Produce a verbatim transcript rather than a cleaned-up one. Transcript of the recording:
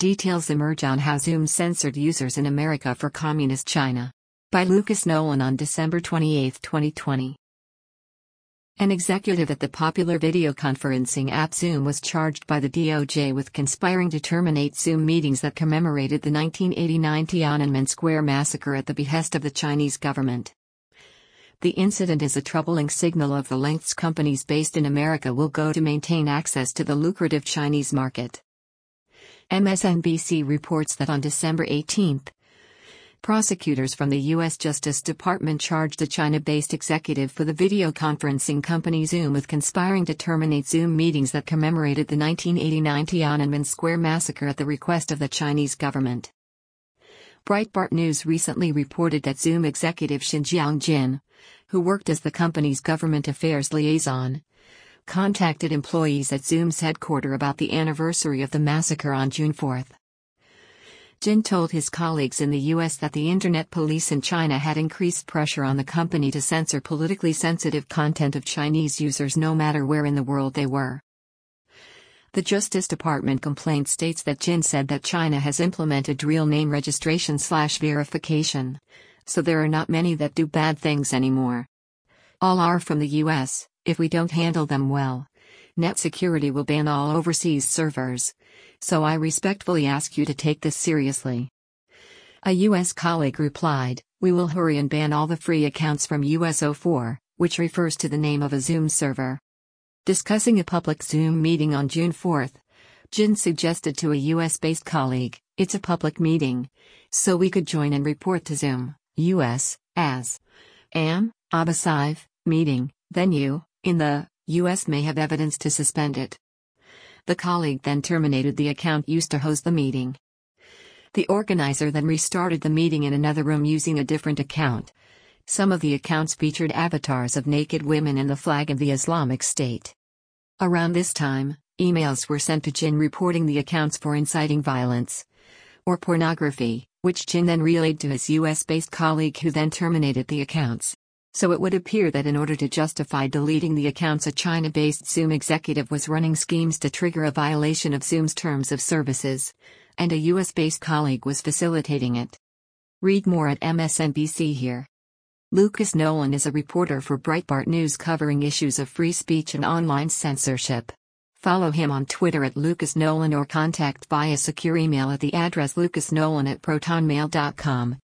Details emerge on how Zoom censored users in America for Communist China. By Lucas Nolan on December twenty-eighth, twenty twenty. An executive at the popular video conferencing app Zoom was charged by the D O J with conspiring to terminate Zoom meetings that commemorated the nineteen eighty-nine Tiananmen Square massacre at the behest of the Chinese government. The incident is a troubling signal of the lengths companies based in America will go to maintain access to the lucrative Chinese market. M S N B C reports that on December eighteenth, prosecutors from the U S Justice Department charged a China-based executive for the video conferencing company Zoom with conspiring to terminate Zoom meetings that commemorated the nineteen eighty-nine Tiananmen Square massacre at the request of the Chinese government. Breitbart News recently reported that Zoom executive Xinjiang Jin, who worked as the company's government affairs liaison, contacted employees at Zoom's headquarters about the anniversary of the massacre on June fourth. Jin told his colleagues in the U S that the Internet police in China had increased pressure on the company to censor politically sensitive content of Chinese users no matter where in the world they were. The Justice Department complaint states that Jin said that China has implemented real name registration slash verification, so there are not many that do bad things anymore. All are from the U S, if we don't handle them well, Net Security will ban all overseas servers. So I respectfully ask you to take this seriously. A U S colleague replied, "We will hurry and ban all the free accounts from U S zero four, which refers to the name of a Zoom server." Discussing a public Zoom meeting on June fourth, Jin suggested to a U S-based colleague, "It's a public meeting, so we could join and report to Zoom, U S, as an abusive meeting, then you, in the U S may have evidence to suspend it." The colleague then terminated the account used to host the meeting. The organizer then restarted the meeting in another room using a different account. Some of the accounts featured avatars of naked women and the flag of the Islamic State. Around this time, emails were sent to Jin reporting the accounts for inciting violence or pornography, which Jin then relayed to his U S-based colleague who then terminated the accounts. So it would appear that in order to justify deleting the accounts, a China-based Zoom executive was running schemes to trigger a violation of Zoom's terms of services, and a U S-based colleague was facilitating it. Read more at M S N B C here. Lucas Nolan is a reporter for Breitbart News covering issues of free speech and online censorship. Follow him on Twitter at Lucas Nolan or contact via secure email at the address lucasnolan at protonmail dot com.